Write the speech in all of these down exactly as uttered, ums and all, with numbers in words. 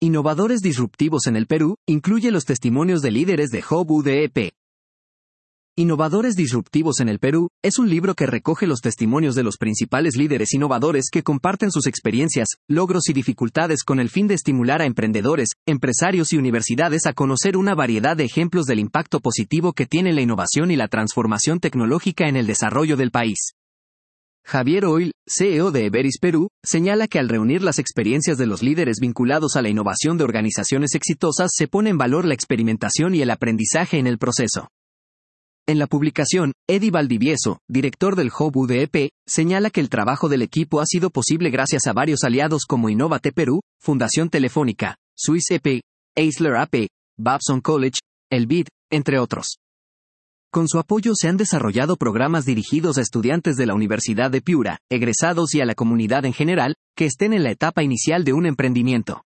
Innovadores disruptivos en el Perú, incluye los testimonios de líderes de Hub U D E P. Innovadores disruptivos en el Perú, es un libro que recoge los testimonios de los principales líderes innovadores que comparten sus experiencias, logros y dificultades con el fin de estimular a emprendedores, empresarios y universidades a conocer una variedad de ejemplos del impacto positivo que tiene la innovación y la transformación tecnológica en el desarrollo del país. Javier Oil, C E O de Everis Perú, señala que al reunir las experiencias de los líderes vinculados a la innovación de organizaciones exitosas se pone en valor la experimentación y el aprendizaje en el proceso. En la publicación, Eddie Valdivieso, director del Hub U D E P, señala que el trabajo del equipo ha sido posible gracias a varios aliados como Innovate Perú, Fundación Telefónica, Swiss E P, Eisler A P, Babson College, el B I D, entre otros. Con su apoyo se han desarrollado programas dirigidos a estudiantes de la Universidad de Piura, egresados y a la comunidad en general, que estén en la etapa inicial de un emprendimiento.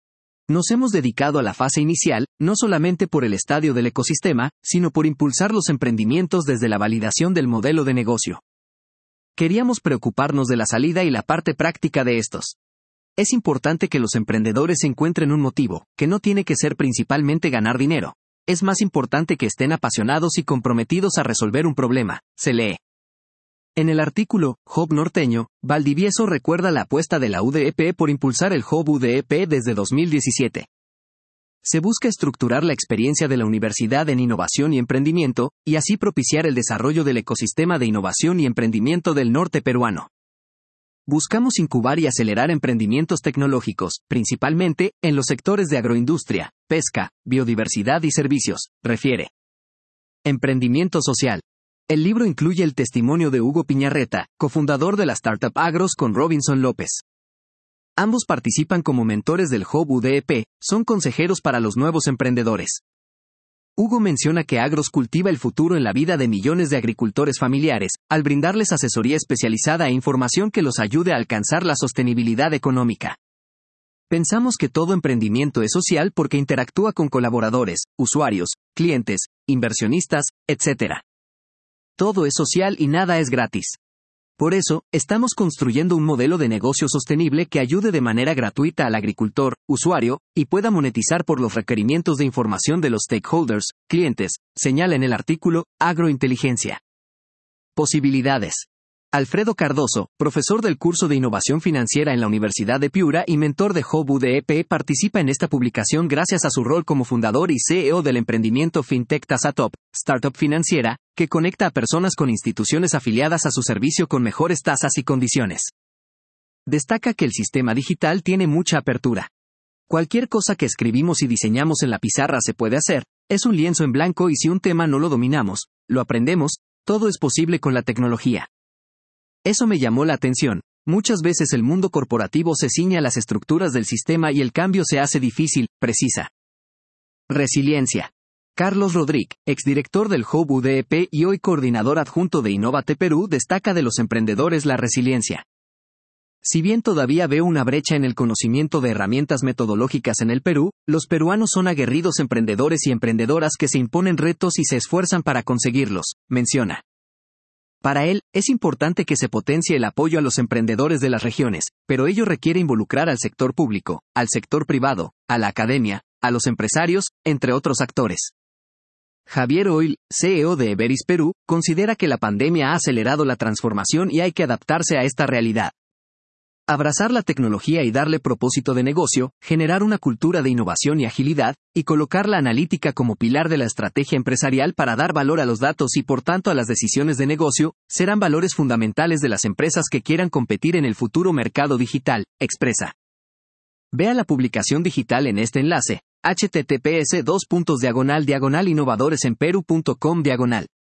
Nos hemos dedicado a la fase inicial, no solamente por el estadio del ecosistema, sino por impulsar los emprendimientos desde la validación del modelo de negocio. Queríamos preocuparnos de la salida y la parte práctica de estos. Es importante que los emprendedores encuentren un motivo, que no tiene que ser principalmente ganar dinero. Es más importante que estén apasionados y comprometidos a resolver un problema, se lee. En el artículo, Hub Norteño, Valdivieso recuerda la apuesta de la U D E P por impulsar el Hub U D E P desde dos mil diecisiete. Se busca estructurar la experiencia de la universidad en innovación y emprendimiento, y así propiciar el desarrollo del ecosistema de innovación y emprendimiento del norte peruano. Buscamos incubar y acelerar emprendimientos tecnológicos, principalmente, en los sectores de agroindustria, pesca, biodiversidad y servicios, refiere. Emprendimiento social. El libro incluye el testimonio de Hugo Piñarreta, cofundador de la startup Agros con Robinson López. Ambos participan como mentores del Hub U D E P, son consejeros para los nuevos emprendedores. Hugo menciona que Agros cultiva el futuro en la vida de millones de agricultores familiares, al brindarles asesoría especializada e información que los ayude a alcanzar la sostenibilidad económica. Pensamos que todo emprendimiento es social porque interactúa con colaboradores, usuarios, clientes, inversionistas, etcétera. Todo es social y nada es gratis. Por eso, estamos construyendo un modelo de negocio sostenible que ayude de manera gratuita al agricultor, usuario, y pueda monetizar por los requerimientos de información de los stakeholders, clientes, señala en el artículo, Agrointeligencia. Posibilidades. Alfredo Cardoso, profesor del curso de Innovación Financiera en la Universidad de Piura y mentor de Hub U D E P, participa en esta publicación gracias a su rol como fundador y C E O del emprendimiento FinTech TasaTop, startup financiera, que conecta a personas con instituciones afiliadas a su servicio con mejores tasas y condiciones. Destaca que el sistema digital tiene mucha apertura. Cualquier cosa que escribimos y diseñamos en la pizarra se puede hacer, es un lienzo en blanco y si un tema no lo dominamos, lo aprendemos, todo es posible con la tecnología. Eso me llamó la atención. Muchas veces el mundo corporativo se ciñe a las estructuras del sistema y el cambio se hace difícil, precisa. Resiliencia. Carlos Rodríguez, exdirector del Hub U D E P y hoy coordinador adjunto de Innovate Perú, destaca de los emprendedores la resiliencia. Si bien todavía veo una brecha en el conocimiento de herramientas metodológicas en el Perú, los peruanos son aguerridos emprendedores y emprendedoras que se imponen retos y se esfuerzan para conseguirlos, menciona. Para él, es importante que se potencie el apoyo a los emprendedores de las regiones, pero ello requiere involucrar al sector público, al sector privado, a la academia, a los empresarios, entre otros actores. Javier Oil, C E O de Everis Perú, considera que la pandemia ha acelerado la transformación y hay que adaptarse a esta realidad. Abrazar la tecnología y darle propósito de negocio, generar una cultura de innovación y agilidad, y colocar la analítica como pilar de la estrategia empresarial para dar valor a los datos y por tanto a las decisiones de negocio, serán valores fundamentales de las empresas que quieran competir en el futuro mercado digital, expresa. Vea la publicación digital en este enlace, https dos puntos diagonal diagonal innovadoresenperu punto com diagonal.